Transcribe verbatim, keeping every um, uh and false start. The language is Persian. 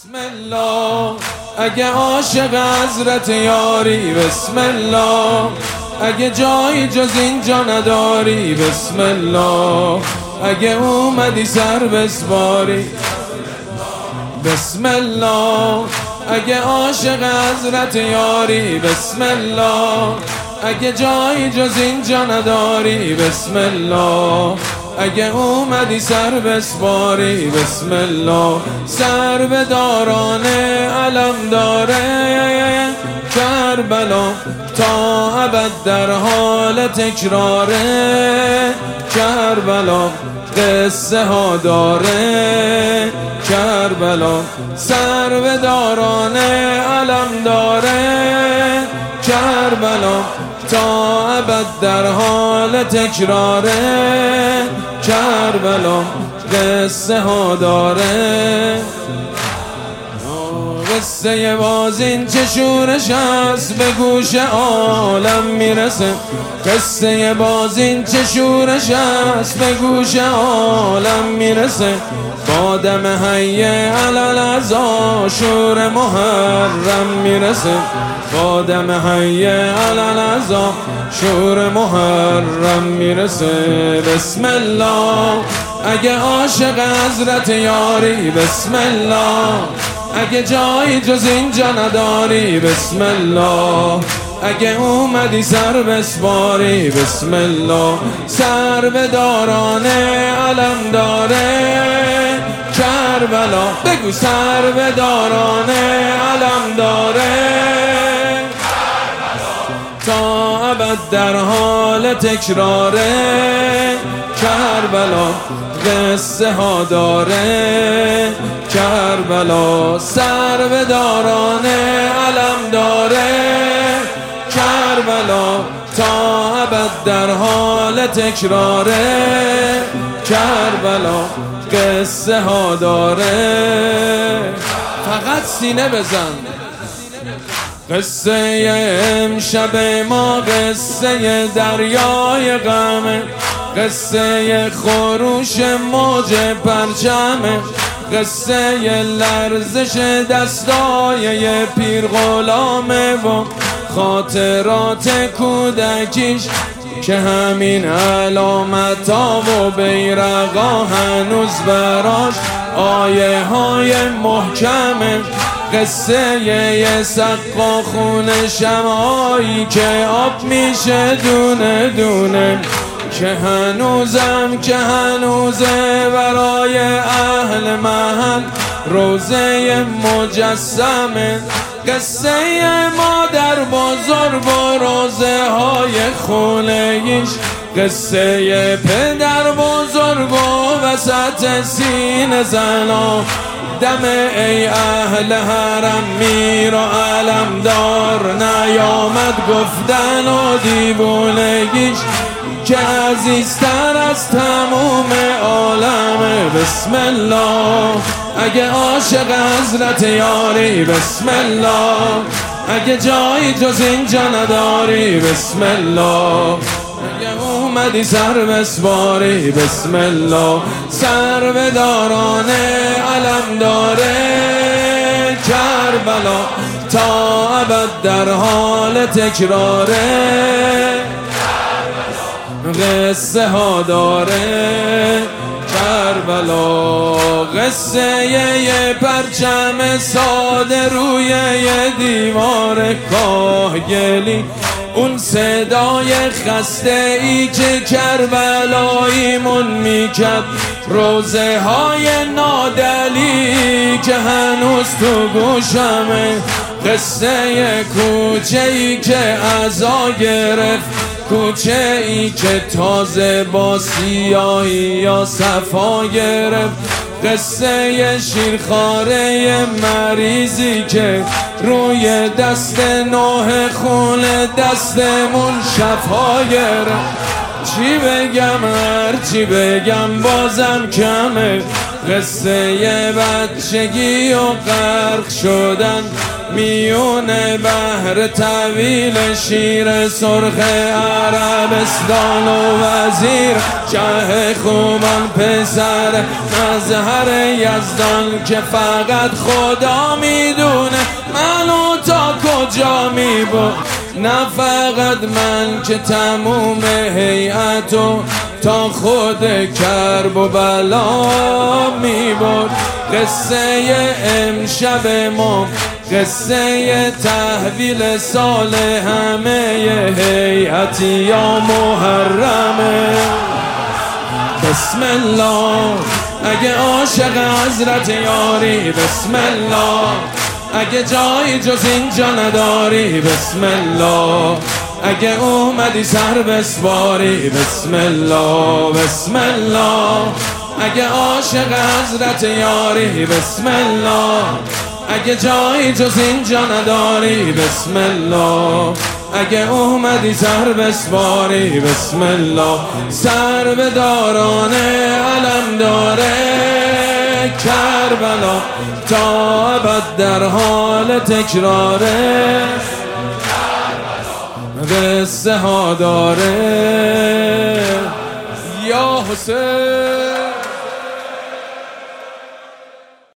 بسم الله اگه عاشق حضرت یاری، بسم الله اگه جایی جز اینجا نداری، بسم الله اگه اومدی سر بسپاری، بسم الله اگه عاشق حضرت یاری، بسم الله اگه جایی جز اینجا نداری، بسم الله اگه اومدی سر بسپاری، بسم الله سر به دارانه علم داره کربلا تا ابد در حال تکراره، کربلا قصه ها داره کربلا سر به دارانه علم داره کربلا تا ابد در حال تکراره، کربلا قصه ها داره. قصه باز این چه شورش است به گوش عالم میرسه، قصه باز این چه شورش است به گوش عالم میرسه، با دم حی علل عزا شور محرم میرسه، با دم حی علل عزا شور محرم میرسه. بسم الله اگه عاشق حضرت یاری، بسم الله اگه جایی جز اینجا نداری، بسم الله اگه اومدی سر بسپاری، بسم الله سر به دارانه علم داره کربلا، بگو سر به دارانه علم داره تا ابد در حال تکراره، کربلا قصه ها داره کربلا سر به دارانه علم داره کربلا تا ابد در حال تکراره، کربلا قصه ها داره. فقط سینه بزن. قصه امشب ما قصه دریای غمه، قصه خروش موج پرچمه، قصه لرزش دستای پیر غلامه و خاطرات کودکیش که همین علامتا و بیرقا هنوز براش آیه های محکمه، قصه یه سقا خون شمایی که آب میشه دونه دونه، که هنوزم که هنوزه برای اهل محل روزه مجسمه، قصه مادر بزرگ و روزه های خونه‌ایش، قصه پدر بزرگ و وسط سینه زنا، دم ای اهل حرم میر و علمدار نیامد گفتن و دیوونگیش که عزیزتر از تموم عالمه. بسم الله اگه عاشق حضرت یاری، بسم الله اگه جایی جز اینجا نداری، بسم الله اگه اومدی سر بسپاری، بسم الله سر به دارانه علم داره کربلا تا ابد در حال تکراره، قصه ها داره کربلا قصه یه پرچم ساده روی یه دیوار کاهگلی، اون صدای خسته ای که کربلاییمون میکرد، روزه های نادلی که هنوز تو گوشمه، قصه کوچه ای که عزا گرفت، کوچه ای که تازه با سیاهی یا صفا گرفت، قصه شیرخواره مریضی که روی دست نوح خون دستمون شفا گرفت. چی بگم هر چی بگم بازم کمه، قصه بچگی و غرق شدن میون بحر طویل، شیر سرخ عربستان و وزیر شه خوبان، پسر مظهر یزدان که فقط خدا میدونه منو تا کجا میبرد. نه فقط من که تموم هیئتو تا خود کرب و بلا میبرد. قصه امشب ما قصه تحویل سال همه هیئتی یا محرمه. بسم الله اگه عاشق حضرت یاری، بسم الله اگه جایی جز اینجا نداری، بسم الله اگه اومدی سر بسواری، بسم الله بسم الله اگه عاشق حضرت یاری، بسم الله اگه جایی جز اینجا نداری، بسم الله اگه اومدی سر بسواری، بسم الله. سر به داران علم داره کربلا، تا ابد در حال تکراره، قصه ها داره یا حسین.